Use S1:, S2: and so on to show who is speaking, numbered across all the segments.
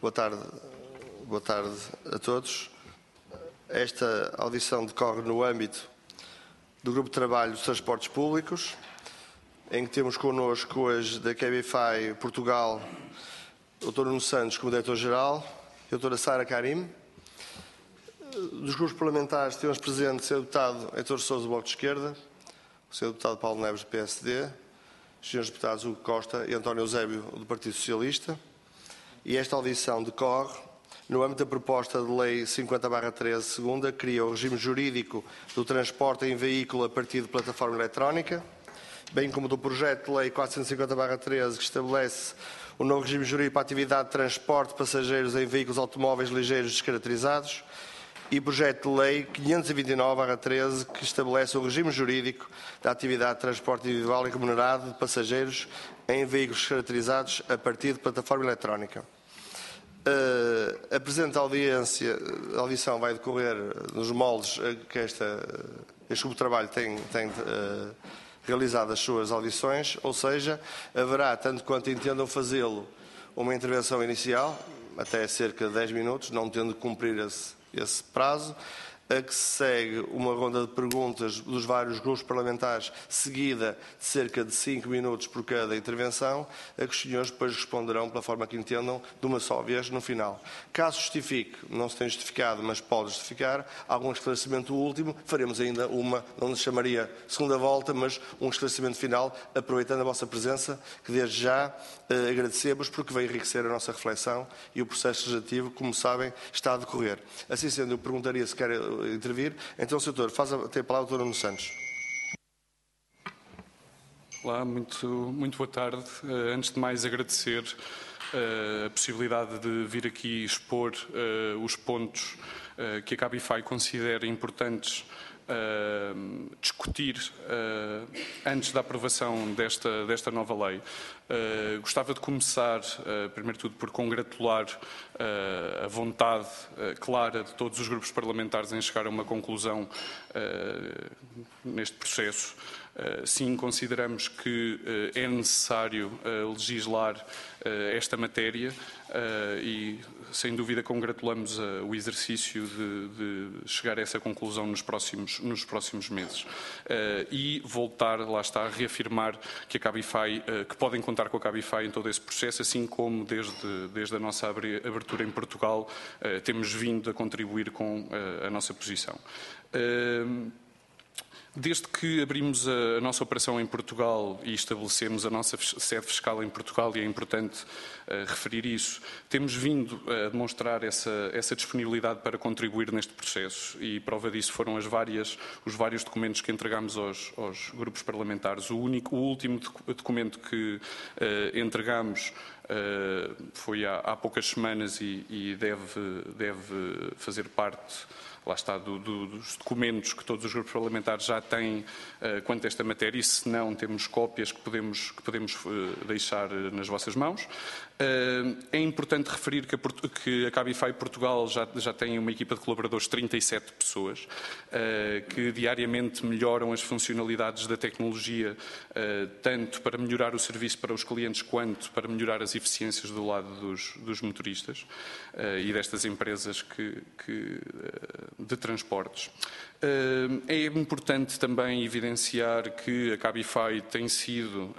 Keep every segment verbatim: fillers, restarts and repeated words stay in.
S1: Boa tarde, boa tarde a todos. Esta audição decorre no âmbito do Grupo de Trabalho dos Transportes Públicos, em que temos connosco hoje da Cabify Portugal o doutor Nuno Santos como Diretor-Geral e a doutora Sara Karim. Dos grupos parlamentares temos presente o senhor Deputado Heitor Sousa do Bloco de Esquerda, o senhor Deputado Paulo Neves do P S D, os senhores Deputados Hugo Costa e António Eusébio do Partido Socialista. E esta audição decorre no âmbito da proposta de lei cinquenta barra treze, segunda, que cria o regime jurídico do transporte em veículo a partir de plataforma eletrónica, bem como do projeto de lei quatrocentos e cinquenta barra treze, que estabelece o novo regime jurídico para a atividade de transporte de passageiros em veículos automóveis ligeiros descaracterizados, e projeto de lei quinhentos e vinte e nove barra treze, que estabelece o regime jurídico da atividade de transporte individual e remunerado de passageiros em veículos descaracterizados a partir de plataforma eletrónica. Uh, a presente audiência, a audição vai decorrer nos moldes que esta, este grupo de trabalho tem, tem uh, realizado as suas audições, ou seja, haverá, tanto quanto entendam fazê-lo, uma intervenção inicial, até cerca de dez minutos, não tendo que cumprir esse, esse prazo, a que se segue uma ronda de perguntas dos vários grupos parlamentares, seguida de cerca de cinco minutos por cada intervenção, a que os senhores depois responderão pela forma que entendam, de uma só vez, no final. Caso justifique, não se tem justificado, mas pode justificar, algum esclarecimento último, faremos ainda uma, não nos chamaria segunda volta, mas um esclarecimento final, aproveitando a vossa presença, que desde já eh, agradecemos, porque veio enriquecer a nossa reflexão e o processo legislativo, como sabem, está a decorrer. Assim sendo, eu perguntaria se quer intervir. Então, senhor Doutor, faz a, tem a palavra o doutor Nuno Santos.
S2: Olá, muito, muito boa tarde. Uh, antes de mais, agradecer uh, a possibilidade de vir aqui expor uh, os pontos uh, que a Cabify considera importantes Uh, discutir uh, antes da aprovação desta, desta nova lei. Uh, gostava de começar, uh, primeiro de tudo, por congratular uh, a vontade uh, clara de todos os grupos parlamentares em chegar a uma conclusão uh, neste processo. Uh, sim, consideramos que uh, é necessário uh, legislar uh, esta matéria uh, e, sem dúvida, congratulamos uh, o exercício de, de chegar a essa conclusão nos próximos, nos próximos meses. Uh, e voltar, lá está, a reafirmar que a Cabify, uh, que podem contar com a Cabify em todo esse processo, assim como desde, desde a nossa abertura em Portugal uh, temos vindo a contribuir com uh, a nossa posição. Uh, Desde que abrimos a nossa operação em Portugal e estabelecemos a nossa sede fiscal em Portugal, e é importante uh, referir isso, temos vindo a demonstrar essa, essa disponibilidade para contribuir neste processo, e prova disso foram as várias, os vários documentos que entregamos aos, aos grupos parlamentares. O, único, o último documento que uh, entregamos uh, foi há, há poucas semanas e, e deve, deve fazer parte, lá está, do, do, dos documentos que todos os grupos parlamentares já têm uh, quanto a esta matéria, e se não, temos cópias que podemos, que podemos uh, deixar uh, nas vossas mãos. Uh, é importante referir que a, que a Cabify Portugal já, já tem uma equipa de colaboradores de trinta e sete pessoas, uh, que diariamente melhoram as funcionalidades da tecnologia, uh, tanto para melhorar o serviço para os clientes, quanto para melhorar as eficiências do lado dos, dos motoristas uh, e destas empresas que, que uh, de transportes. É importante também evidenciar que a Cabify tem sido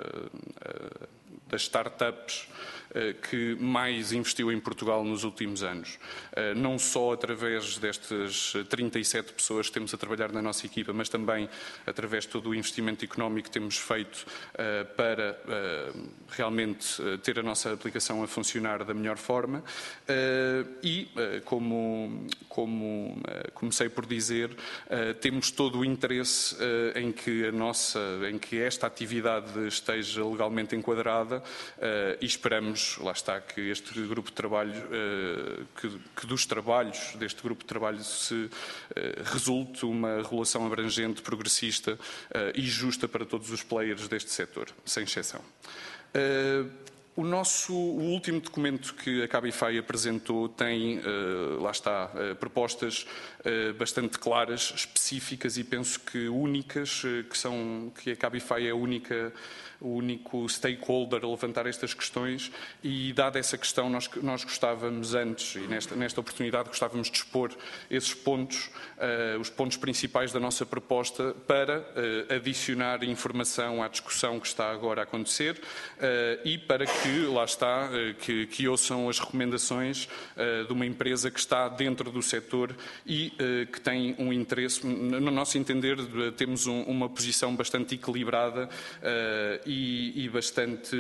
S2: das startups que mais investiu em Portugal nos últimos anos. Não só através destas trinta e sete pessoas que temos a trabalhar na nossa equipa, mas também através de todo o investimento económico que temos feito para realmente ter a nossa aplicação a funcionar da melhor forma. E, como, como comecei por dizer, temos todo o interesse em que a nossa, em que esta atividade esteja legalmente enquadrada, e esperamos, lá está, que este grupo de trabalho, que, que dos trabalhos deste grupo de trabalho se resulte uma regulação abrangente, progressista e justa para todos os players deste setor, sem exceção. O, nosso, o último documento que a Cabify apresentou tem, uh, lá está, uh, propostas uh, bastante claras, específicas e penso que únicas, uh, que, são, que a Cabify é a única o único stakeholder a levantar estas questões e, dada essa questão, nós, nós gostávamos antes, e nesta, nesta oportunidade gostávamos de expor esses pontos, uh, os pontos principais da nossa proposta para uh, adicionar informação à discussão que está agora a acontecer uh, e para que, lá está, uh, que, que ouçam as recomendações uh, de uma empresa que está dentro do setor e uh, que tem um interesse, no nosso entender, temos um, uma posição bastante equilibrada uh, e, e bastante,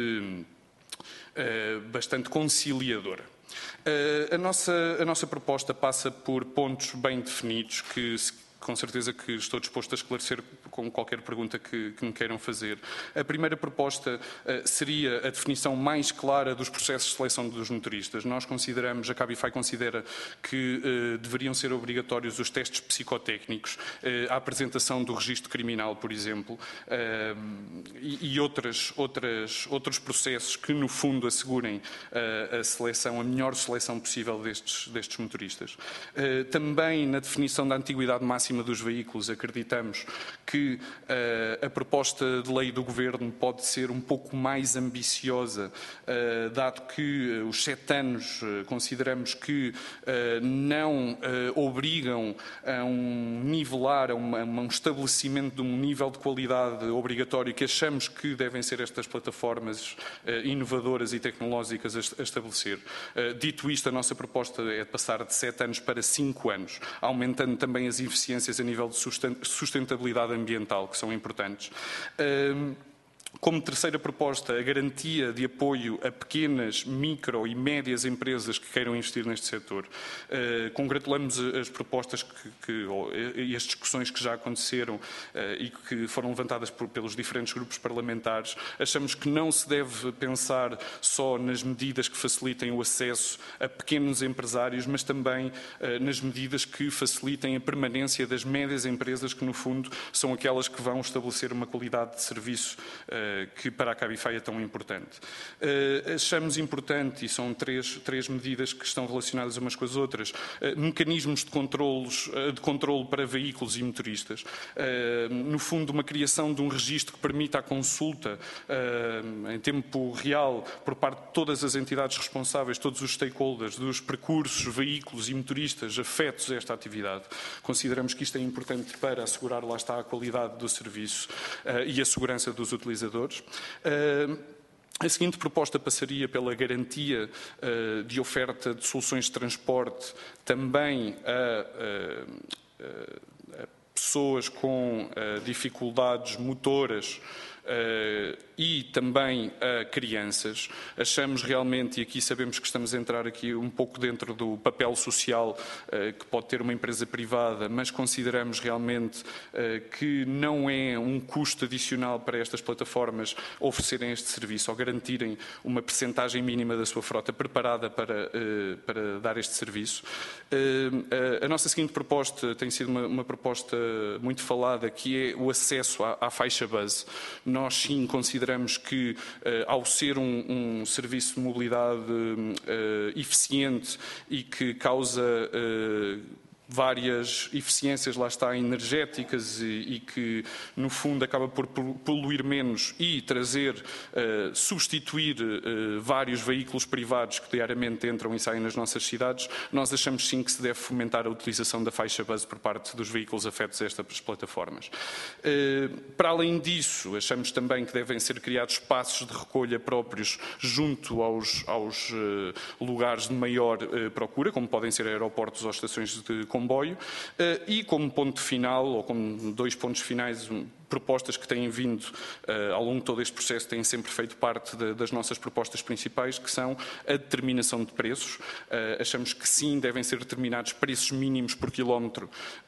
S2: uh, bastante conciliadora. Uh, a, nossa, a nossa proposta passa por pontos bem definidos que, com certeza, que estou disposto a esclarecer com qualquer pergunta que, que me queiram fazer. A primeira proposta uh, seria a definição mais clara dos processos de seleção dos motoristas. Nós consideramos, a Cabify considera que uh, deveriam ser obrigatórios os testes psicotécnicos, uh, a apresentação do registro criminal, por exemplo, uh, e, e outras, outras, outros processos que, no fundo, assegurem uh, a seleção, a melhor seleção possível destes, destes motoristas. Uh, também na definição da antiguidade máxima dos veículos, acreditamos que uh, a proposta de lei do Governo pode ser um pouco mais ambiciosa, uh, dado que uh, os sete anos uh, consideramos que uh, não uh, obrigam a um nivelar, a, uma, a um estabelecimento de um nível de qualidade obrigatório que achamos que devem ser estas plataformas uh, inovadoras e tecnológicas a, a estabelecer. Uh, dito isto, a nossa proposta é de passar de sete anos para cinco anos, aumentando também as eficiências a nível de sustentabilidade ambiental, que são importantes. Como terceira proposta, a garantia de apoio a pequenas, micro e médias empresas que queiram investir neste setor. Uh, congratulamos as propostas que, que, e as discussões que já aconteceram uh, e que foram levantadas por, pelos diferentes grupos parlamentares. Achamos que não se deve pensar só nas medidas que facilitem o acesso a pequenos empresários, mas também uh, nas medidas que facilitem a permanência das médias empresas, que no fundo são aquelas que vão estabelecer uma qualidade de serviço uh, que para a Cabify é tão importante. Uh, achamos importante, e são três, três medidas que estão relacionadas umas com as outras, uh, mecanismos de, controlos, uh, de controlo para veículos e motoristas. Uh, no fundo, uma criação de um registro que permita a consulta uh, em tempo real por parte de todas as entidades responsáveis, todos os stakeholders, dos percursos, veículos e motoristas afetos a esta atividade. Consideramos que isto é importante para assegurar, lá está, a qualidade do serviço uh, e a segurança dos utilizadores. Uh, a seguinte proposta passaria pela garantia uh, de oferta de soluções de transporte também a, a, a pessoas com uh, dificuldades motoras Uh, e também a uh, crianças. Achamos realmente, e aqui sabemos que estamos a entrar aqui um pouco dentro do papel social uh, que pode ter uma empresa privada, mas consideramos realmente uh, que não é um custo adicional para estas plataformas oferecerem este serviço ou garantirem uma percentagem mínima da sua frota preparada para, uh, para dar este serviço. Uh, uh, a nossa seguinte proposta tem sido uma, uma proposta muito falada, que é o acesso à, à faixa base. Nós sim consideramos que, uh, ao ser um, um serviço de mobilidade uh, eficiente e que causa uh, várias eficiências, lá está, energéticas e, e que, no fundo, acaba por poluir menos e trazer, uh, substituir uh, vários veículos privados que diariamente entram e saem nas nossas cidades, nós achamos sim que se deve fomentar a utilização da faixa base por parte dos veículos afetos a estas plataformas. Uh, para além disso, achamos também que devem ser criados espaços de recolha próprios junto aos, aos uh, lugares de maior uh, procura, como podem ser aeroportos ou estações de comboio, e como ponto final, ou como dois pontos finais, propostas que têm vindo ao longo de todo este processo, têm sempre feito parte de, das nossas propostas principais, que são a determinação de preços. Achamos que sim, devem ser determinados preços mínimos por quilómetro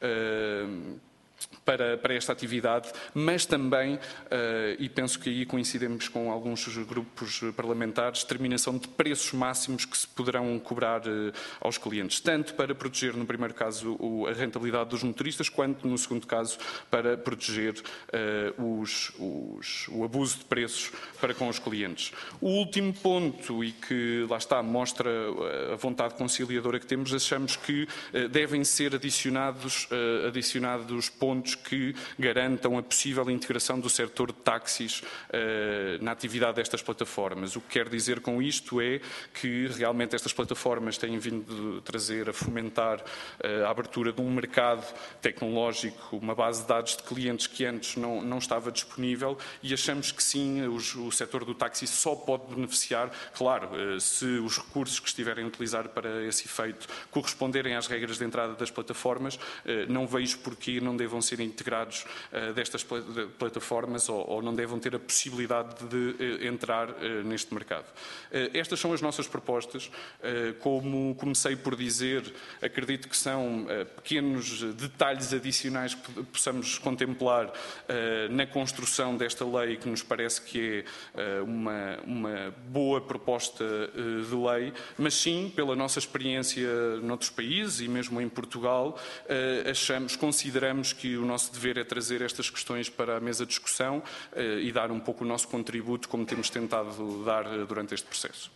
S2: Para, para esta atividade, mas também, uh, e penso que aí coincidimos com alguns grupos parlamentares, determinação de preços máximos que se poderão cobrar uh, aos clientes, tanto para proteger, no primeiro caso, o, a rentabilidade dos motoristas, quanto, no segundo caso, para proteger uh, os, os, o abuso de preços para com os clientes. O último ponto, e que, lá está, mostra a vontade conciliadora que temos, achamos que uh, devem ser adicionados, uh, adicionados pontos que garantam a possível integração do setor de táxis uh, na atividade destas plataformas. O que quer dizer com isto é que realmente estas plataformas têm vindo a trazer, a fomentar uh, a abertura de um mercado tecnológico, uma base de dados de clientes que antes não, não estava disponível, e achamos que sim, os, o setor do táxi só pode beneficiar, claro, uh, se os recursos que estiverem a utilizar para esse efeito corresponderem às regras de entrada das plataformas. Uh, não vejo porquê não devam ser integrados uh, destas pl plataformas ou, ou não devam ter a possibilidade de uh, entrar uh, neste mercado. Uh, estas são as nossas propostas. Uh, como comecei por dizer, acredito que são uh, pequenos detalhes adicionais que possamos contemplar uh, na construção desta lei, que nos parece que é uh, uma, uma boa proposta uh, de lei, mas sim, pela nossa experiência noutros países e mesmo em Portugal, uh, achamos, consideramos que o nosso dever é trazer estas questões para a mesa de discussão uh, e dar um pouco o nosso contributo, como temos tentado dar uh, durante este processo.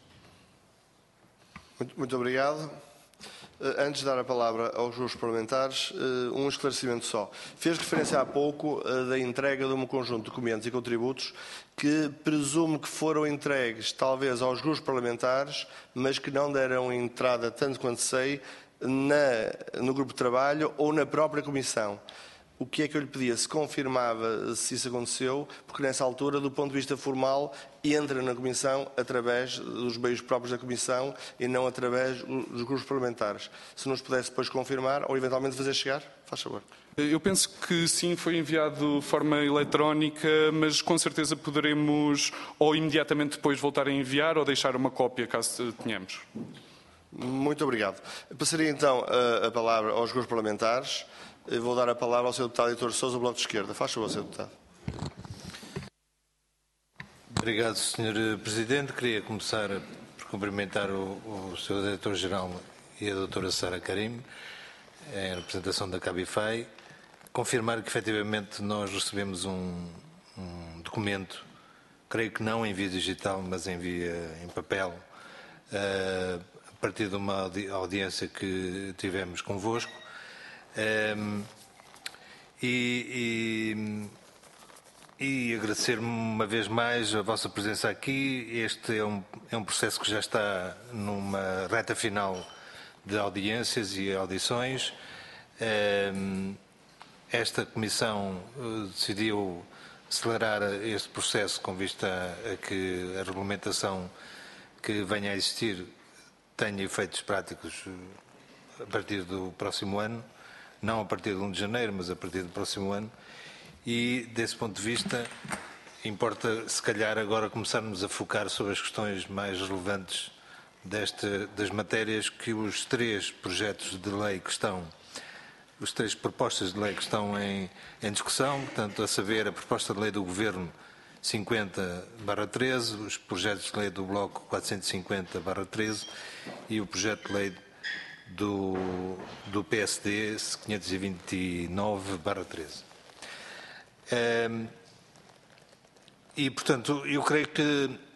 S1: Muito, muito obrigado. Antes de dar a palavra aos grupos parlamentares, um esclarecimento só. Fez referência há pouco da entrega de um conjunto de documentos e contributos que presumo que foram entregues talvez aos grupos parlamentares, mas que não deram entrada, tanto quanto sei, na, no grupo de trabalho ou na própria comissão. O que é que eu lhe pedia? Se confirmava se isso aconteceu, porque nessa altura, do ponto de vista formal, entra na Comissão através dos meios próprios da Comissão e não através dos grupos parlamentares. Se nos pudesse depois confirmar ou eventualmente fazer chegar, faz favor.
S2: Eu penso que sim, foi enviado de forma eletrónica, mas com certeza poderemos ou imediatamente depois voltar a enviar ou deixar uma cópia, caso tenhamos.
S1: Muito obrigado. Passaria então a, a palavra aos grupos parlamentares. Eu vou dar a palavra ao senhor Deputado Heitor Sousa, do Bloco de Esquerda. Faz favor, senhor Deputado.
S3: Obrigado, senhor Presidente. Queria começar por cumprimentar o, o senhor Diretor-Geral e a doutora Sara Karim, em representação da Cabify. Confirmar que, efetivamente, nós recebemos um, um documento, creio que não em via digital, mas em via em papel, uh, a partir de uma audi audiência que tivemos convosco. Um, e, e, e agradecer-me uma vez mais a vossa presença aqui. Este é um, é um processo que já está numa reta final de audiências e audições. Um, esta Comissão uh, decidiu acelerar este processo com vista a, a que a regulamentação que venha a existir tenha efeitos práticos uh, a partir do próximo ano. Não a partir de um de janeiro, mas a partir do próximo ano. E, desse ponto de vista, importa, se calhar, agora começarmos a focar sobre as questões mais relevantes desta, das matérias que os três projetos de lei que estão, os três propostas de lei que estão em, em discussão, portanto, a saber, a proposta de lei do Governo cinquenta barra treze, os projetos de lei do Bloco quatrocentos e cinquenta barra treze e o projeto de lei Do, do P S D quinhentos e vinte e nove barra treze. Um, e, portanto, eu creio que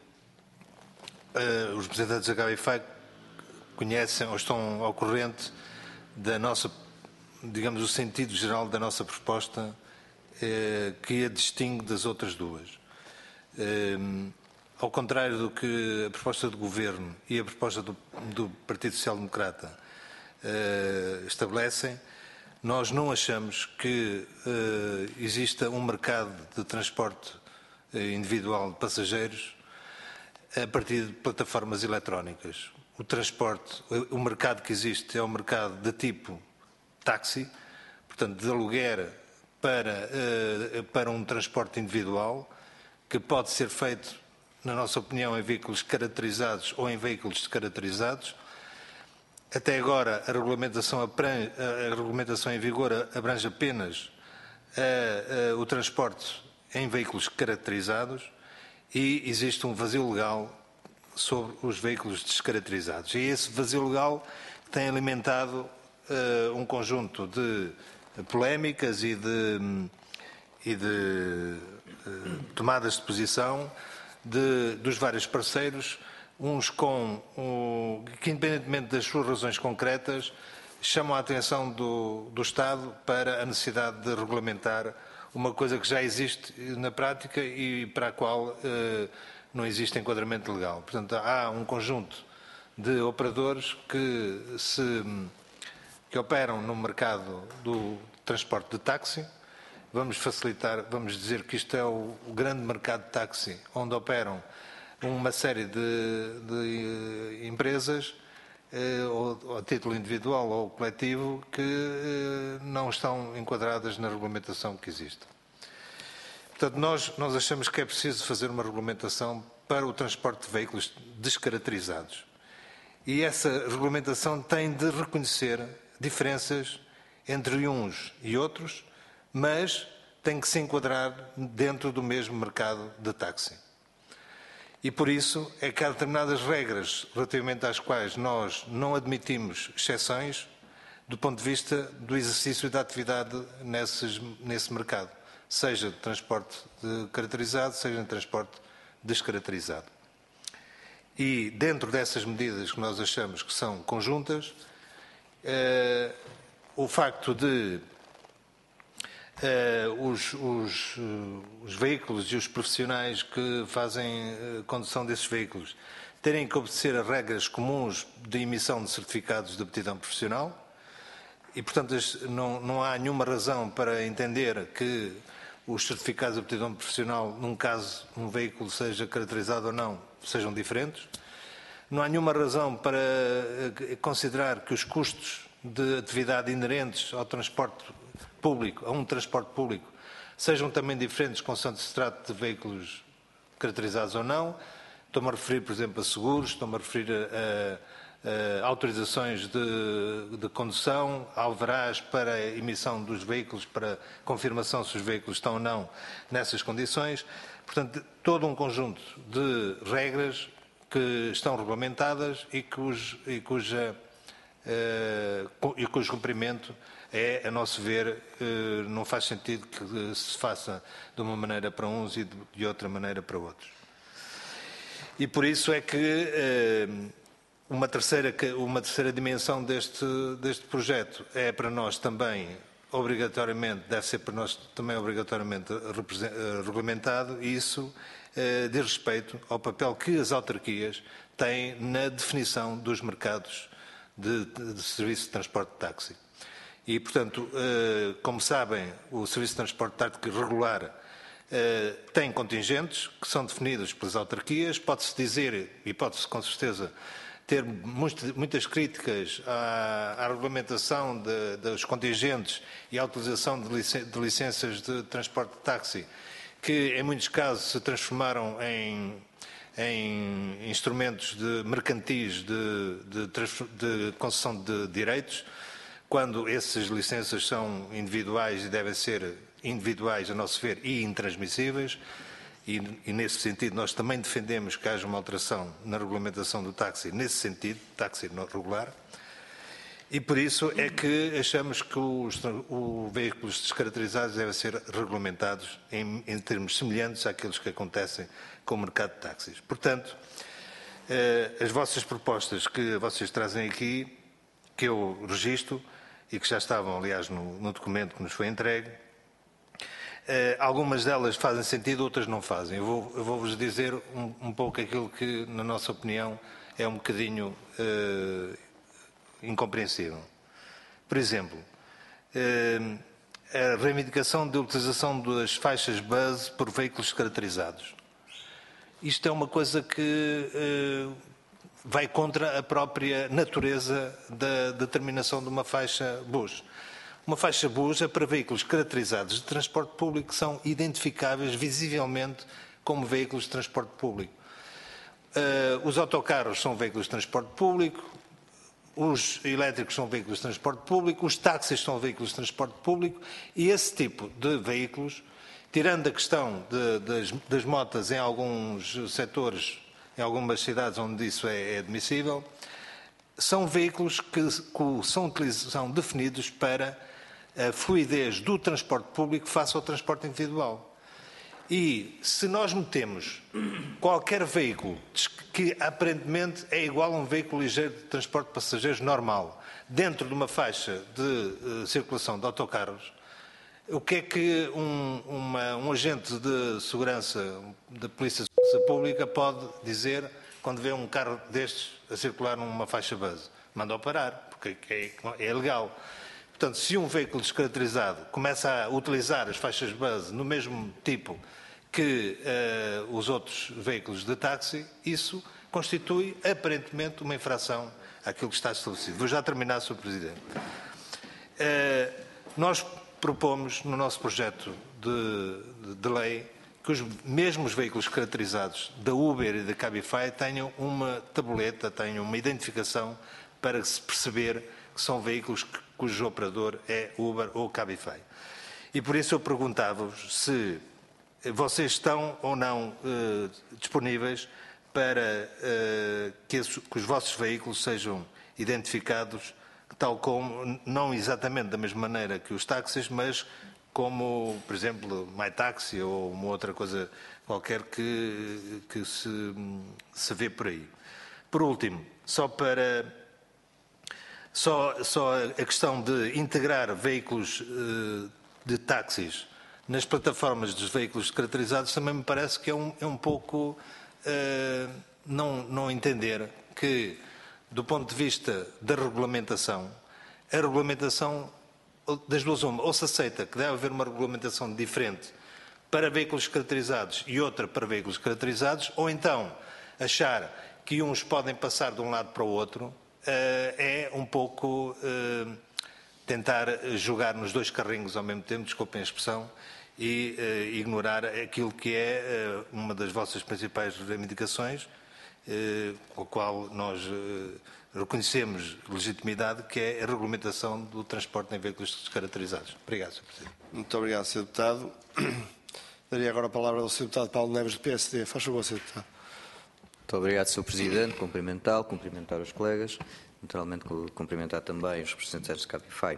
S3: uh, os representantes da Cabify conhecem ou estão ao corrente da nossa, digamos, o sentido geral da nossa proposta uh, que a distingue das outras duas. Um, ao contrário do que a proposta do Governo e a proposta do, do Partido Social Democrata Uh, estabelecem, nós não achamos que uh, exista um mercado de transporte uh, individual de passageiros a partir de plataformas eletrónicas. O transporte, o mercado que existe é um mercado de tipo táxi, portanto de aluguer para, uh, para um transporte individual, que pode ser feito, na nossa opinião, em veículos caracterizados ou em veículos descaracterizados. Até agora, a regulamentação, abrange, a regulamentação em vigor abrange apenas a, a, o transporte em veículos caracterizados e existe um vazio legal sobre os veículos descaracterizados. E esse vazio legal tem alimentado uh, um conjunto de polémicas e de, e de uh, tomadas de posição de, dos vários parceiros, uns com, um, que independentemente das suas razões concretas, chamam a atenção do, do Estado para a necessidade de regulamentar uma coisa que já existe na prática e para a qual eh, não existe enquadramento legal. Portanto, há um conjunto de operadores que, se, que operam no mercado do transporte de táxi. Vamos facilitar, vamos dizer que isto é o, o grande mercado de táxi, onde operam uma série de, de empresas, eh, ou, ou a título individual ou coletivo, que eh, não estão enquadradas na regulamentação que existe. Portanto, nós, nós achamos que é preciso fazer uma regulamentação para o transporte de veículos descaracterizados. E essa regulamentação tem de reconhecer diferenças entre uns e outros, mas tem que se enquadrar dentro do mesmo mercado de táxi. E por isso é que há determinadas regras relativamente às quais nós não admitimos exceções do ponto de vista do exercício da atividade nesses, nesse mercado, seja de transporte de caracterizado, seja de transporte descaracterizado. E dentro dessas medidas que nós achamos que são conjuntas, eh, o facto de eh, os, os, os veículos e os profissionais que fazem eh, condução desses veículos terem que obedecer a regras comuns de emissão de certificados de aptidão profissional e, portanto, não, não há nenhuma razão para entender que os certificados de aptidão profissional, num caso um veículo seja caracterizado ou não, sejam diferentes. Não há nenhuma razão para considerar que os custos de atividade inerentes ao transporte público, a um transporte público, sejam também diferentes consoante se trate de veículos caracterizados ou não. Estou-me a referir, por exemplo, a seguros, estou-me a referir a, a, a autorizações de, de condução, alvarás para a emissão dos veículos, para confirmação se os veículos estão ou não nessas condições. Portanto, todo um conjunto de regras que estão regulamentadas e, cujo, e, cuja, uh, e cujo cumprimento é, a nosso ver, uh, não faz sentido que se faça de uma maneira para uns e de, de outra maneira para outros. E por isso é que uh, uma, terceira, uma terceira dimensão deste, deste projeto é para nós também obrigatoriamente, deve ser para nós também obrigatoriamente regulamentado, e isso eh, diz respeito ao papel que as autarquias têm na definição dos mercados de, de, de serviço de transporte de táxi. E, portanto, eh, como sabem, o serviço de transporte de táxi regular eh, tem contingentes que são definidos pelas autarquias. Pode-se dizer, e pode-se com certeza ter muitas críticas à, à regulamentação de, dos contingentes e à utilização de, licen de licenças de transporte de táxi, que em muitos casos se transformaram em, em instrumentos de mercantis de, de, de concessão de direitos, quando essas licenças são individuais e devem ser individuais, a nosso ver, e intransmissíveis. E, e nesse sentido nós também defendemos que haja uma alteração na regulamentação do táxi, nesse sentido, táxi não regular, e por isso é que achamos que os, os veículos descaracterizados devem ser regulamentados em, em termos semelhantes àqueles que acontecem com o mercado de táxis. Portanto, eh, as vossas propostas que vocês trazem aqui, que eu registro e que já estavam, aliás, no, no documento que nos foi entregue, Uh, algumas delas fazem sentido, outras não fazem. Eu vou, eu vou-vos dizer um, um pouco aquilo que, na nossa opinião, é um bocadinho uh, incompreensível. Por exemplo, uh, a reivindicação de utilização das faixas base por veículos caracterizados. Isto é uma coisa que uh, vai contra a própria natureza da determinação de uma faixa bus. Uma faixa bus é para veículos caracterizados de transporte público que são identificáveis visivelmente como veículos de transporte público. Uh, os autocarros são veículos de transporte público, os elétricos são veículos de transporte público, os táxis são veículos de transporte público, e esse tipo de veículos, tirando a questão de, das, das motas em alguns setores, em algumas cidades onde isso é, é admissível, são veículos que, que são, são definidos para a fluidez do transporte público face ao transporte individual. E se nós metemos qualquer veículo que aparentemente é igual a um veículo ligeiro de transporte de passageiros normal, dentro de uma faixa de uh, circulação de autocarros, o que é que um, uma, um agente de segurança da Polícia de Segurança Pública pode dizer quando vê um carro destes a circular numa faixa base? Manda-o parar, porque é, é legal. Portanto, se um veículo descaracterizado começa a utilizar as faixas base no mesmo tipo que uh, os outros veículos de táxi, isso constitui aparentemente uma infração àquilo que está estabelecido. Vou já terminar, senhor Presidente. Uh, nós propomos no nosso projeto de, de, de lei que os mesmos veículos caracterizados da Uber e da Cabify tenham uma tabuleta, tenham uma identificação para se perceber que são veículos cujo operador é Uber ou Cabify. E por isso eu perguntava-vos se vocês estão ou não eh, disponíveis para eh, que, esse, que os vossos veículos sejam identificados tal como, não exatamente da mesma maneira que os táxis, mas como, por exemplo, MyTaxi ou uma outra coisa qualquer que, que se, se vê por aí. Por último, só para... Só, só a questão de integrar veículos eh, de táxis nas plataformas dos veículos caracterizados também me parece que é um, é um pouco eh, não, não entender que, do ponto de vista da regulamentação, a regulamentação das duas uma, ou se aceita que deve haver uma regulamentação diferente para veículos caracterizados e outra para veículos caracterizados, ou então achar que uns podem passar de um lado para o outro, é um pouco tentar jogar nos dois carrinhos ao mesmo tempo, desculpem a expressão, e ignorar aquilo que é uma das vossas principais reivindicações, com a qual nós reconhecemos legitimidade, que é a regulamentação do transporte em veículos descaracterizados. Obrigado, senhor Presidente.
S1: Muito obrigado, senhor Deputado. Daria agora a palavra ao senhor Deputado Paulo Neves, do P S D. Faz favor, senhor Deputado.
S4: Muito obrigado, senhor Presidente. Cumprimentá-lo, cumprimentar os colegas, naturalmente cumprimentar também os representantes de Cabify.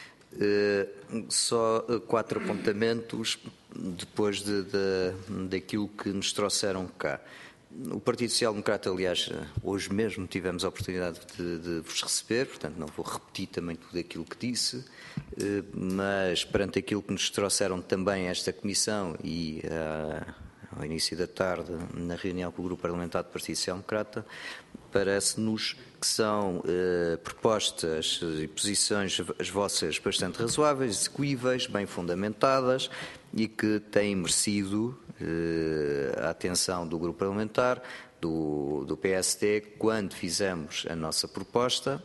S4: Uh, só quatro apontamentos depois de, de, daquilo que nos trouxeram cá. O Partido Social Democrata, aliás, hoje mesmo tivemos a oportunidade de, de vos receber, portanto não vou repetir também tudo aquilo que disse, uh, mas perante aquilo que nos trouxeram também a esta Comissão e uh, ao início da tarde, na reunião com o Grupo Parlamentar do Partido Social Democrata, parece-nos que são eh, propostas e posições as vossas bastante razoáveis, execuíveis, bem fundamentadas e que têm merecido eh, a atenção do Grupo Parlamentar, do, do P S D, quando fizemos a nossa proposta.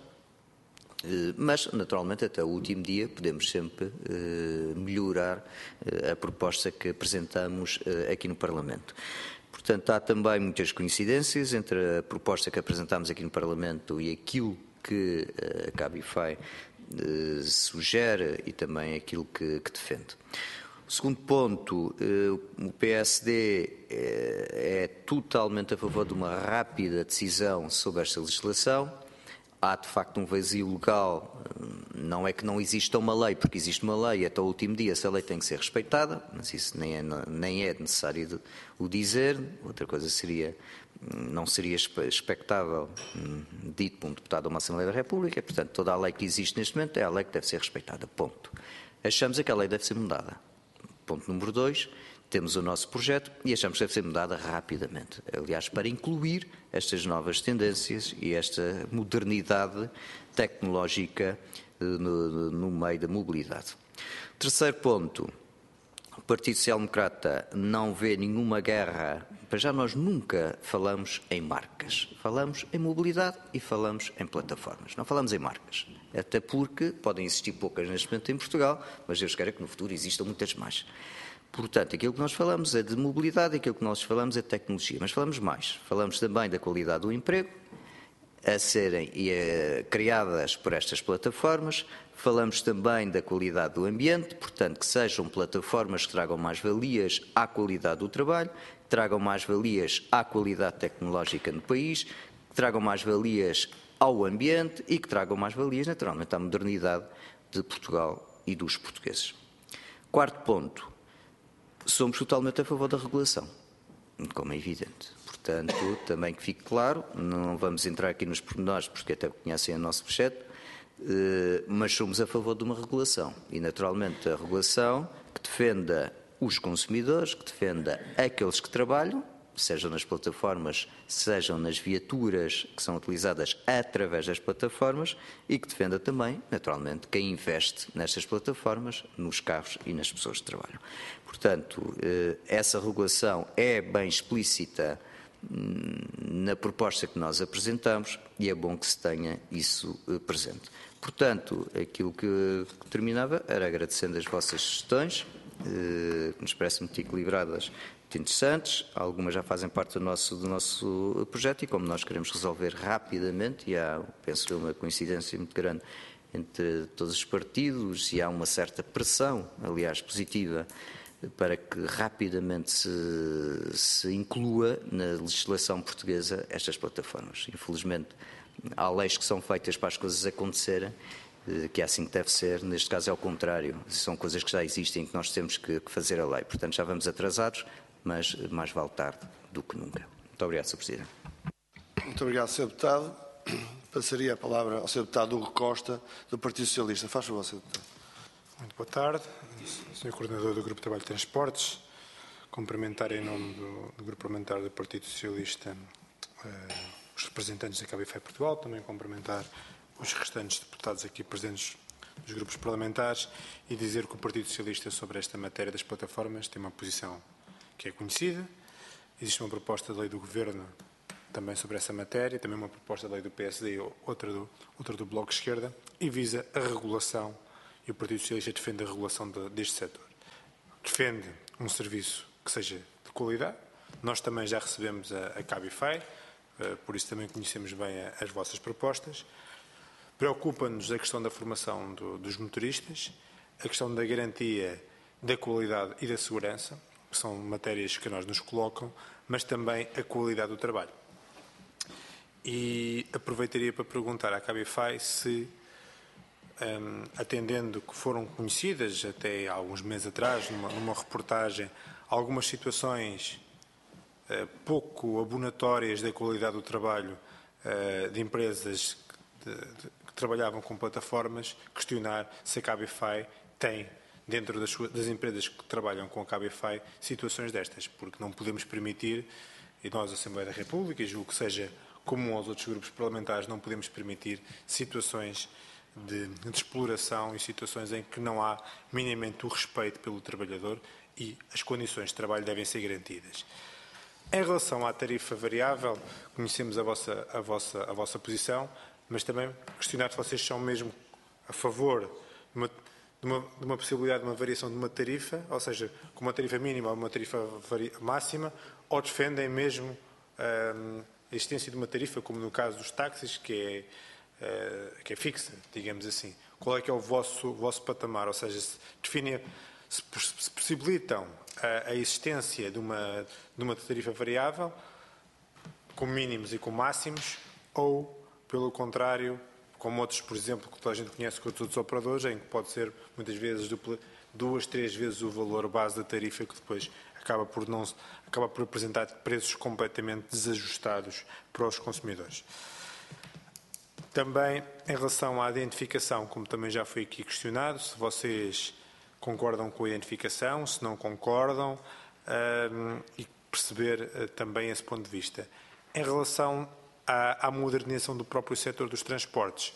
S4: Mas, naturalmente, até o último dia podemos sempre eh, melhorar eh, a proposta que apresentamos eh, aqui no Parlamento. Portanto, há também muitas coincidências entre a proposta que apresentámos aqui no Parlamento e aquilo que eh, a Cabify eh, sugere e também aquilo que, que defende. O segundo ponto, eh, o P S D é, é totalmente a favor de uma rápida decisão sobre esta legislação. Há, de facto, um vazio legal, não é que não exista uma lei, porque existe uma lei até o último dia, essa lei tem que ser respeitada, mas isso nem é, nem é necessário de, o dizer. Outra coisa seria, não seria expectável, dito por um deputado a uma Assembleia da República, portanto, toda a lei que existe neste momento é a lei que deve ser respeitada, ponto. Achamos é que a lei deve ser mudada. Ponto número dois. Temos o nosso projeto e achamos que deve ser mudada rapidamente. Aliás, para incluir estas novas tendências e esta modernidade tecnológica no, no meio da mobilidade. Terceiro ponto, o Partido Social Democrata não vê nenhuma guerra, para já nós nunca falamos em marcas. Falamos em mobilidade e falamos em plataformas. Não falamos em marcas. Até porque podem existir poucas neste momento em Portugal, mas Deus queira que no futuro existam muitas mais. Portanto, aquilo que nós falamos é de mobilidade, aquilo que nós falamos é de tecnologia, mas falamos mais. Falamos também da qualidade do emprego, a serem eh, criadas por estas plataformas, falamos também da qualidade do ambiente, portanto, que sejam plataformas que tragam mais valias à qualidade do trabalho, que tragam mais valias à qualidade tecnológica no país, que tragam mais valias ao ambiente e que tragam mais valias, naturalmente, à modernidade de Portugal e dos portugueses. Quarto ponto. Somos totalmente a favor da regulação, como é evidente. Portanto, também que fique claro, não vamos entrar aqui nos pormenores, porque até conhecem o nosso projeto, mas somos a favor de uma regulação. E, naturalmente, a regulação que defenda os consumidores, que defenda aqueles que trabalham, sejam nas plataformas, sejam nas viaturas que são utilizadas através das plataformas, e que defenda também, naturalmente, quem investe nestas plataformas, nos carros e nas pessoas que trabalham. Portanto, essa regulação é bem explícita na proposta que nós apresentamos e é bom que se tenha isso presente. Portanto, aquilo que terminava era agradecendo as vossas sugestões, que nos parecem muito equilibradas, muito interessantes. Algumas já fazem parte do nosso, do nosso projeto e como nós queremos resolver rapidamente, e há, penso eu, uma coincidência muito grande entre todos os partidos e há uma certa pressão, aliás, positiva, para que rapidamente se, se inclua na legislação portuguesa estas plataformas. Infelizmente, há leis que são feitas para as coisas acontecerem, que é assim que deve ser. Neste caso é ao contrário. São coisas que já existem e que nós temos que fazer a lei. Portanto, já vamos atrasados, mas mais vale tarde do que nunca. Muito obrigado, senhor Presidente.
S1: Muito obrigado, senhor Deputado. Passaria a palavra ao senhor Deputado Hugo Costa, do Partido Socialista. Faz favor, senhor Deputado.
S5: Muito boa tarde, senhor Coordenador do Grupo de Trabalho de Transportes. Cumprimentar em nome do, do Grupo Parlamentar do Partido Socialista eh, os representantes da Cabify Portugal, também cumprimentar os restantes deputados aqui presentes dos grupos parlamentares e dizer que o Partido Socialista sobre esta matéria das plataformas tem uma posição que é conhecida. Existe uma proposta de lei do Governo também sobre essa matéria, também uma proposta de lei do P S D, outra do, outra do Bloco de Esquerda, e visa a regulação, e o Partido Socialista defende a regulação de, deste setor. Defende um serviço que seja de qualidade. Nós também já recebemos a, a Cabify, uh, por isso também conhecemos bem a, as vossas propostas. Preocupa-nos a questão da formação do, dos motoristas, a questão da garantia da qualidade e da segurança, que são matérias que nós nos colocam, mas também a qualidade do trabalho. E aproveitaria para perguntar à Cabify se, um, atendendo que foram conhecidas até há alguns meses atrás, numa, numa reportagem, algumas situações uh, pouco abonatórias da qualidade do trabalho uh, de empresas de, de, que trabalhavam com plataformas, questionar se a Cabify tem, dentro das, das empresas que trabalham com a Cabify, situações destas, porque não podemos permitir, e nós, a Assembleia da República, e julgo que seja comum aos outros grupos parlamentares, não podemos permitir situações de, de exploração e situações em que não há minimamente o respeito pelo trabalhador e as condições de trabalho devem ser garantidas. Em relação à tarifa variável, conhecemos a vossa, a vossa, a vossa posição, mas também questionar se vocês são mesmo a favor de uma, de, uma, de uma possibilidade de uma variação de uma tarifa, ou seja, com uma tarifa mínima ou uma tarifa máxima, ou defendem mesmo hum, a existência de uma tarifa, como no caso dos táxis, que é, uh, que é fixa, digamos assim. Qual é que é o vosso, o vosso patamar? Ou seja, se, definem, se, se possibilitam a, a existência de uma, de uma tarifa variável, com mínimos e com máximos, ou, pelo contrário, como outros, por exemplo, que toda a gente conhece com outros operadores, em que pode ser, muitas vezes, dupla, duas, três vezes o valor base da tarifa, que depois acaba por, não, acaba por apresentar preços completamente desajustados para os consumidores. Também, em relação à identificação, como também já foi aqui questionado, se vocês concordam com a identificação, se não concordam, um, e perceber uh, também esse ponto de vista. Em relação à, à modernização do próprio setor dos transportes,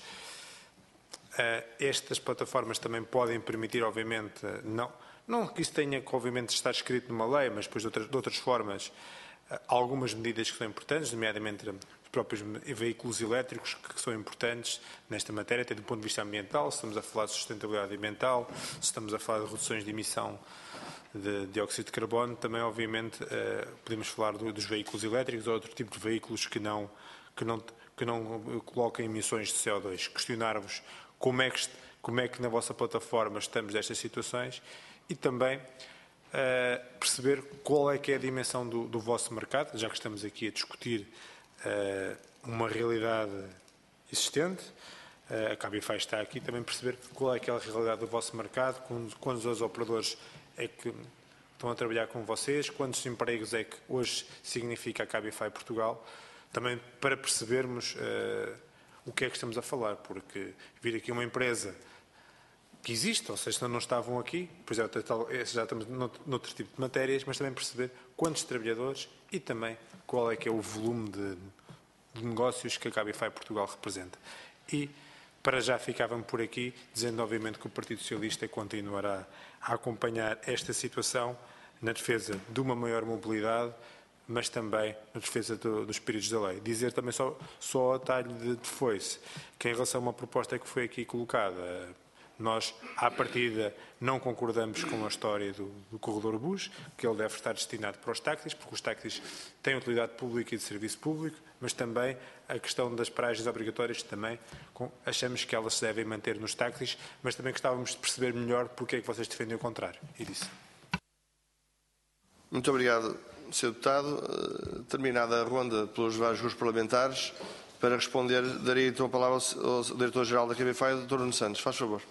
S5: uh, estas plataformas também podem permitir, obviamente, uh, não... Não que isso tenha que, obviamente, estar escrito numa lei, mas depois de outras, de outras formas, algumas medidas que são importantes, nomeadamente os próprios veículos elétricos, que são importantes nesta matéria, até do ponto de vista ambiental, se estamos a falar de sustentabilidade ambiental, se estamos a falar de reduções de emissão de dióxido de carbono, também, obviamente, podemos falar dos veículos elétricos ou outro tipo de veículos que não, que não, que não coloquem emissões de C O dois. Questionar-vos como é que, como é que na vossa plataforma estamos destas situações. E também uh, perceber qual é que é a dimensão do, do vosso mercado, já que estamos aqui a discutir uh, uma realidade existente. Uh, a Cabify está aqui, também perceber qual é aquela realidade do vosso mercado, quando, quando os operadores é que estão a trabalhar com vocês, quantos empregos é que hoje significa a Cabify Portugal, também para percebermos uh, o que é que estamos a falar, porque vir aqui uma empresa que existe, ou seja, não estavam aqui, pois já, já estamos noutro tipo de matérias, mas também perceber quantos trabalhadores e também qual é que é o volume de, de negócios que a Cabify Portugal representa. E para já ficávamos por aqui, dizendo obviamente que o Partido Socialista continuará a acompanhar esta situação na defesa de uma maior mobilidade, mas também na defesa do, dos espíritos da lei. Dizer também só, só ao talho de, de foice, que em relação a uma proposta que foi aqui colocada, nós, à partida, não concordamos com a história do, do corredor bus, que ele deve estar destinado para os táxis, porque os táxis têm utilidade pública e de serviço público, mas também a questão das paragens obrigatórias, também com, achamos que elas se devem manter nos táxis, mas também gostávamos de perceber melhor porque é que vocês defendem o contrário. E disse.
S1: Muito obrigado, senhor Deputado. Terminada a ronda pelos vários grupos parlamentares, para responder, darei então a palavra ao, ao Diretor-Geral da Cabify, doutor Nuno Santos. Faz favor.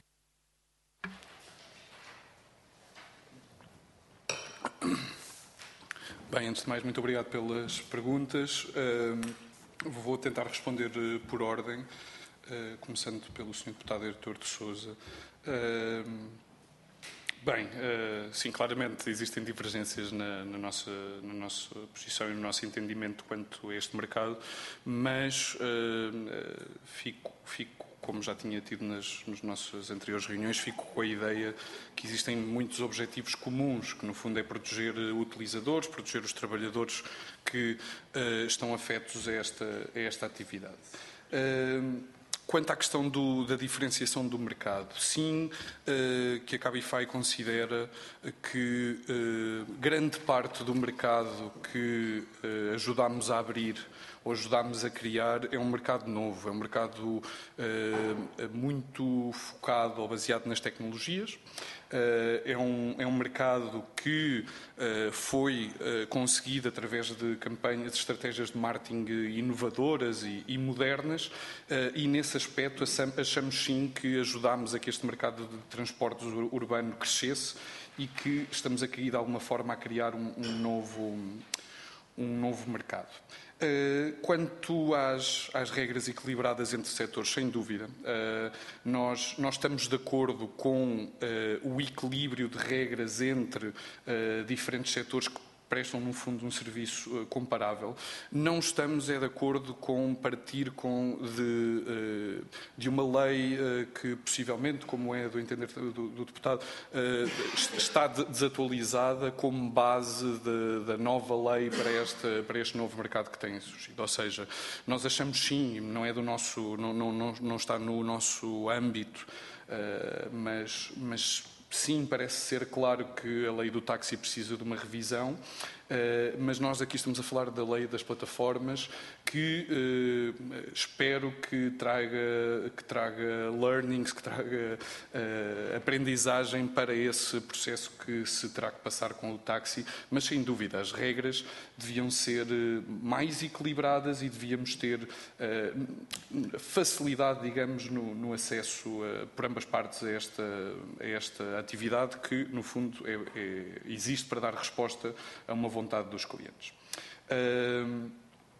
S2: Bem, antes de mais, muito obrigado pelas perguntas. Uh, vou tentar responder uh, por ordem, uh, começando pelo senhor Deputado Heitor de Sousa. Uh, bem, uh, sim, claramente existem divergências na, na, nossa, na nossa posição e no nosso entendimento quanto a este mercado, mas uh, fico, fico como já tinha tido nas, nas nossas anteriores reuniões, fico com a ideia que existem muitos objetivos comuns, que no fundo é proteger utilizadores, proteger os trabalhadores que uh, estão afetos a esta, a esta atividade. Uh, quanto à questão do, da diferenciação do mercado, sim, uh, que a Cabify considera que uh, grande parte do mercado que uh, ajudámos a abrir ou ajudámos a criar é um mercado novo, é um mercado uh, muito focado ou baseado nas tecnologias. Uh, é, um, é um mercado que uh, foi uh, conseguido através de campanhas, de estratégias de marketing inovadoras e, e modernas, uh, e nesse aspecto achamos sim que ajudámos a que este mercado de transportes urbano crescesse e que estamos aqui de alguma forma a criar um, um, novo, um novo mercado. Uh, quanto às, às regras equilibradas entre setores, sem dúvida, uh, nós, nós estamos de acordo com uh, o equilíbrio de regras entre uh, diferentes setores que prestam, no fundo, um serviço uh, comparável. Não estamos é de acordo com partir com de, uh, de uma lei uh, que, possivelmente, como é do entender do, do deputado, uh, está de, desatualizada como base de, da nova lei para este, para este novo mercado que tem surgido. Ou seja, nós achamos sim, não é do nosso, não, não, não, não está no nosso âmbito, uh, mas, mas sim, parece ser claro que a lei do táxi precisa de uma revisão, mas nós aqui estamos a falar da lei das plataformas, que eh, espero que traga, que traga learnings, que traga eh, aprendizagem para esse processo que se terá que passar com o táxi, mas sem dúvida as regras deviam ser mais equilibradas e devíamos ter eh, facilidade, digamos, no, no acesso eh, por ambas partes a esta, a esta atividade que, no fundo, é, é, existe para dar resposta a uma vontade dos clientes. Uh,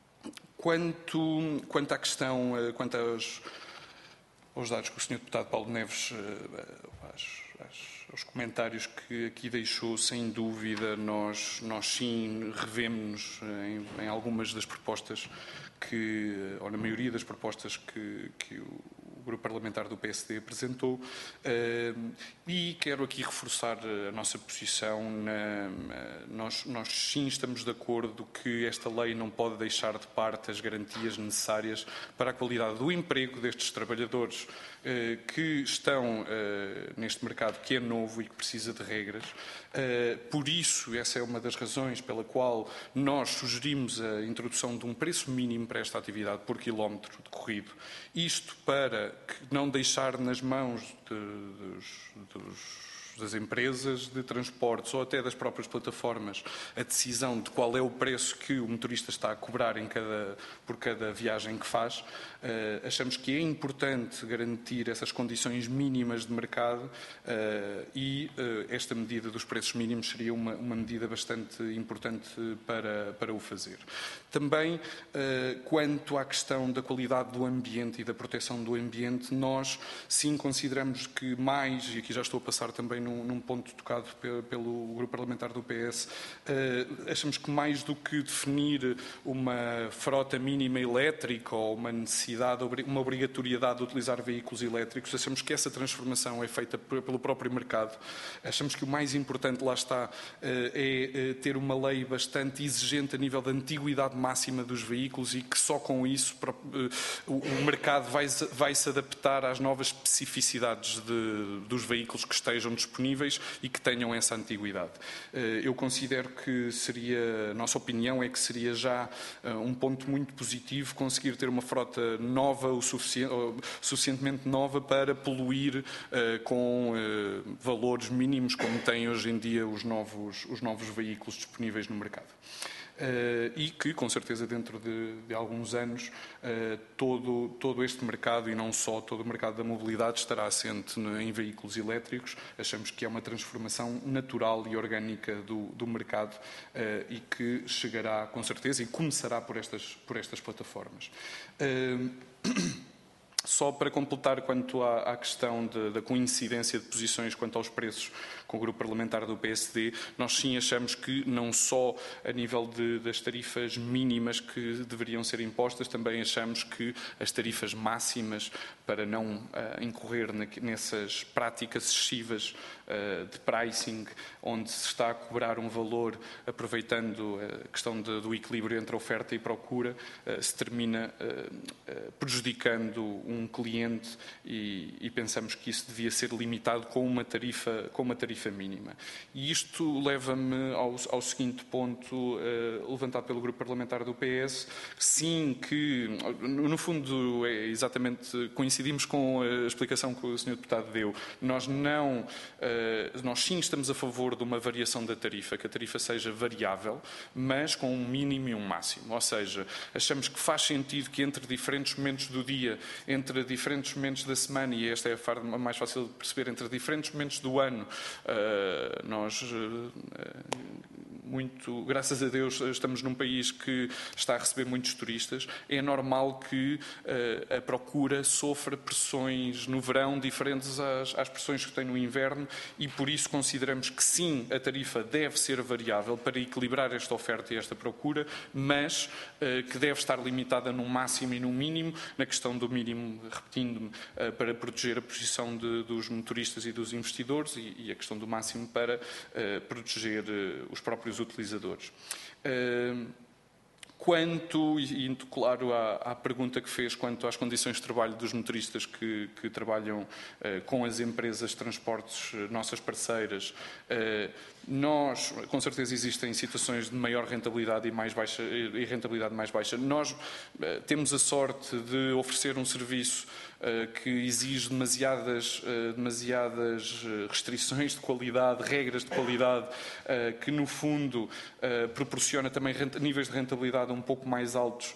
S2: quanto, quanto à questão, uh, quanto aos, aos dados que o senhor Deputado Paulo Neves, uh, às, às, aos comentários que aqui deixou, sem dúvida, nós, nós sim revemos-nos em, em algumas das propostas que, ou na maioria das propostas que, que o O Grupo Parlamentar do P S D apresentou, uh, e quero aqui reforçar a nossa posição. Na, uh, nós, nós sim estamos de acordo que esta lei não pode deixar de parte as garantias necessárias para a qualidade do emprego destes trabalhadores uh, que estão uh, neste mercado que é novo e que precisa de regras. Uh, por isso, essa é uma das razões pela qual nós sugerimos a introdução de um preço mínimo para esta atividade por quilómetro decorrido. Isto para que não deixar nas mãos de, dos, dos, das empresas de transportes ou até das próprias plataformas a decisão de qual é o preço que o motorista está a cobrar em cada, por cada viagem que faz. Uh, achamos que é importante garantir essas condições mínimas de mercado uh, e uh, esta medida dos preços mínimos seria uma, uma medida bastante importante para, para o fazer. Também, uh, quanto à questão da qualidade do ambiente e da proteção do ambiente, nós sim consideramos que mais, e aqui já estou a passar também num, num ponto tocado pelo, pelo Grupo Parlamentar do P S, uh, achamos que mais do que definir uma frota mínima elétrica ou uma necessidade, uma obrigatoriedade de utilizar veículos elétricos, achamos que essa transformação é feita pelo próprio mercado. Achamos que o mais importante, lá está, é ter uma lei bastante exigente a nível da antiguidade máxima dos veículos e que só com isso o mercado vai, vai se adaptar às novas especificidades de, dos veículos que estejam disponíveis e que tenham essa antiguidade. Eu considero que seria, a nossa opinião é que seria já um ponto muito positivo conseguir ter uma frota nova, o suficiente, suficientemente nova para poluir uh, com uh, valores mínimos como têm hoje em dia os novos, os novos veículos disponíveis no mercado. Uh, e que, com certeza, dentro de, de alguns anos, uh, todo, todo este mercado, e não só todo o mercado da mobilidade, estará assente em veículos elétricos. Achamos que é uma transformação natural e orgânica do, do mercado uh, e que chegará, com certeza, e começará por estas, por estas plataformas. Uh, Só para completar quanto à, à questão de, da coincidência de posições quanto aos preços com o Grupo Parlamentar do P S D, nós sim achamos que não só a nível de, das tarifas mínimas que deveriam ser impostas, também achamos que as tarifas máximas, para não uh, incorrer na, nessas práticas excessivas uh, de pricing, onde se está a cobrar um valor aproveitando a questão de, do equilíbrio entre oferta e procura, uh, se termina uh, uh, prejudicando um cliente e, e pensamos que isso devia ser limitado com uma tarifa, com uma tarifa mínima. E isto leva-me ao, ao seguinte ponto uh, levantado pelo Grupo Parlamentar do P S, sim que, no fundo, é exatamente, coincidimos com a explicação que o senhor Deputado deu. Nós não, uh, nós sim estamos a favor de uma variação da tarifa, que a tarifa seja variável, mas com um mínimo e um máximo. Ou seja, achamos que faz sentido que entre diferentes momentos do dia, entre diferentes momentos da semana, e esta é a forma mais fácil de perceber, entre diferentes momentos do ano, uh, nós, uh, muito, graças a Deus, estamos num país que está a receber muitos turistas. É normal que uh, a procura sofra pressões no verão diferentes às, às pressões que tem no inverno e, por isso, consideramos que sim, a tarifa deve ser variável para equilibrar esta oferta e esta procura, mas uh, que deve estar limitada num máximo e num mínimo, na questão do mínimo, repetindo-me, uh, para proteger a posição de, dos motoristas e dos investidores e, e a questão do máximo para uh, proteger uh, os próprios utilizadores. Uh, Quanto, e indo claro à, à pergunta que fez quanto às condições de trabalho dos motoristas que, que trabalham eh, com as empresas de transportes, nossas parceiras, eh, nós, com certeza existem situações de maior rentabilidade e, mais baixa, e rentabilidade mais baixa. Nós eh, temos a sorte de oferecer um serviço eh, que exige demasiadas, eh, demasiadas restrições de qualidade, regras de qualidade, eh, que no fundo eh, proporciona também renta, níveis de rentabilidade um pouco mais altos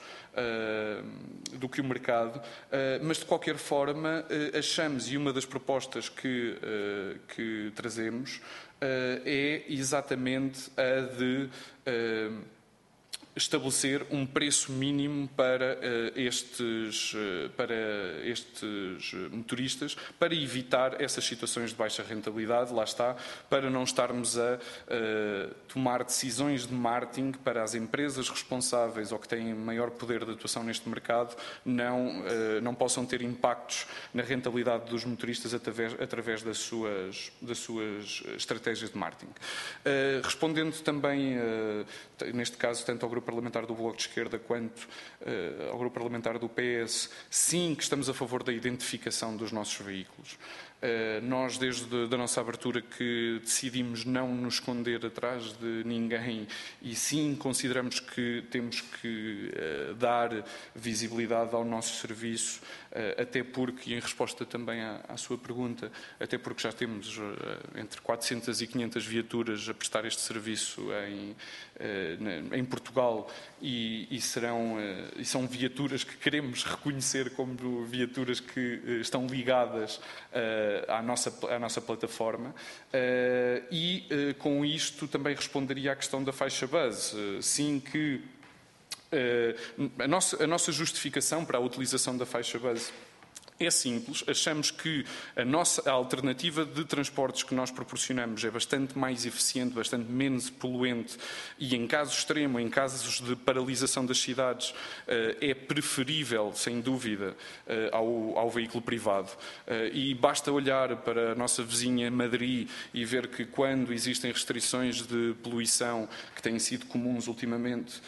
S2: uh, do que o mercado, uh, mas de qualquer forma uh, achamos, e uma das propostas que, uh, que trazemos uh, é exatamente a de uh, estabelecer um preço mínimo para, uh, estes, uh, para estes motoristas, para evitar essas situações de baixa rentabilidade, lá está, para não estarmos a uh, tomar decisões de marketing para as empresas responsáveis ou que têm maior poder de atuação neste mercado não, uh, não possam ter impactos na rentabilidade dos motoristas através, através das, suas, das suas estratégias de marketing. Uh, respondendo também, uh, neste caso, tanto ao Grupo Parlamentar do Bloco de Esquerda quanto uh, ao Grupo Parlamentar do P S, sim que estamos a favor da identificação dos nossos veículos. Nós, desde a nossa abertura, que decidimos não nos esconder atrás de ninguém e sim consideramos que temos que dar visibilidade ao nosso serviço, até porque, em resposta também à, à sua pergunta, até porque já temos entre quatrocentas e quinhentas viaturas a prestar este serviço em, em Portugal e, e, serão, e são viaturas que queremos reconhecer como viaturas que estão ligadas à nossa, à nossa plataforma e com isto também responderia à questão da faixa base. Sim que a nossa, a nossa justificação para a utilização da faixa base é simples. Achamos que a nossa a alternativa de transportes que nós proporcionamos é bastante mais eficiente, bastante menos poluente e, em caso extremo, em casos de paralisação das cidades, é preferível, sem dúvida, ao, ao veículo privado. E basta olhar para a nossa vizinha Madrid e ver que, quando existem restrições de poluição, que têm sido comuns ultimamente,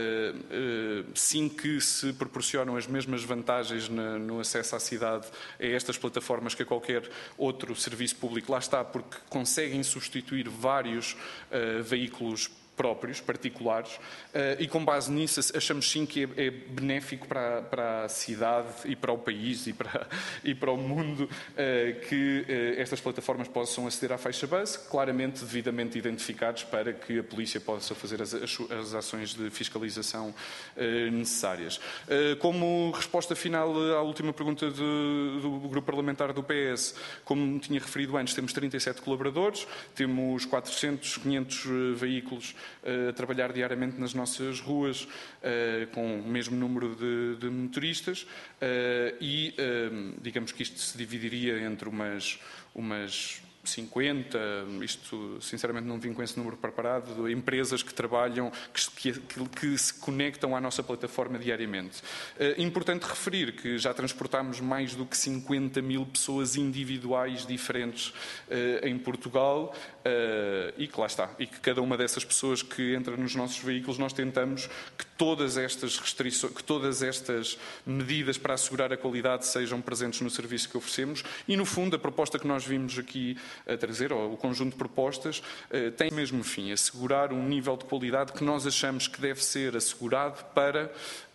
S2: sim que se proporcionam as mesmas vantagens no acesso à cidade a estas plataformas que a qualquer outro serviço público. Lá está, porque conseguem substituir vários uh, veículos próprios, particulares, uh, e com base nisso achamos sim que é, é benéfico para, para a cidade e para o país e para, e para o mundo uh, que uh, estas plataformas possam aceder à faixa base, claramente devidamente identificados para que a polícia possa fazer as, as, as ações de fiscalização uh, necessárias. Uh, como resposta final à última pergunta de, do grupo parlamentar do P S, como tinha referido antes, temos trinta e sete colaboradores, temos quatrocentos, quinhentos uh, veículos a trabalhar diariamente nas nossas ruas, uh, com o mesmo número de, de motoristas, uh, e uh, digamos que isto se dividiria entre umas, umas cinquenta, isto sinceramente não vim com esse número preparado, empresas que trabalham, que, que, que se conectam à nossa plataforma diariamente. É importante referir que já transportámos mais do que cinquenta mil pessoas individuais diferentes uh, em Portugal uh, e que lá está, e que cada uma dessas pessoas que entra nos nossos veículos nós tentamos que todas estas restrições, que todas estas medidas para assegurar a qualidade sejam presentes no serviço que oferecemos e, no fundo, a proposta que nós vimos aqui a trazer, ou o conjunto de propostas, tem o mesmo fim, assegurar um nível de qualidade que nós achamos que deve ser assegurado para,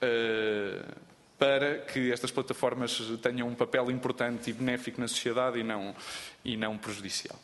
S2: para que estas plataformas tenham um papel importante e benéfico na sociedade e não, e não prejudicial.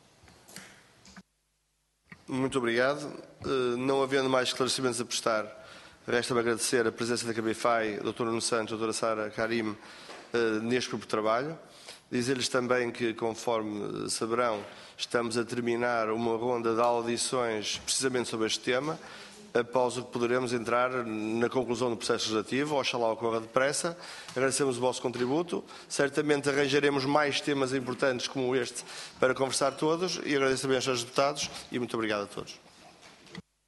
S1: Muito obrigado. Não havendo mais esclarecimentos a prestar, resta-me agradecer a presença da Cabify, doutor Nuno Santos, doutora Sara Karim, neste grupo de trabalho. Dizer-lhes também que, conforme saberão, estamos a terminar uma ronda de audições precisamente sobre este tema, após o que poderemos entrar na conclusão do processo legislativo, oxalá ocorra depressa. Agradecemos o vosso contributo. Certamente arranjaremos mais temas importantes como este para conversar todos e agradeço também aos senhores deputados e muito obrigado a todos.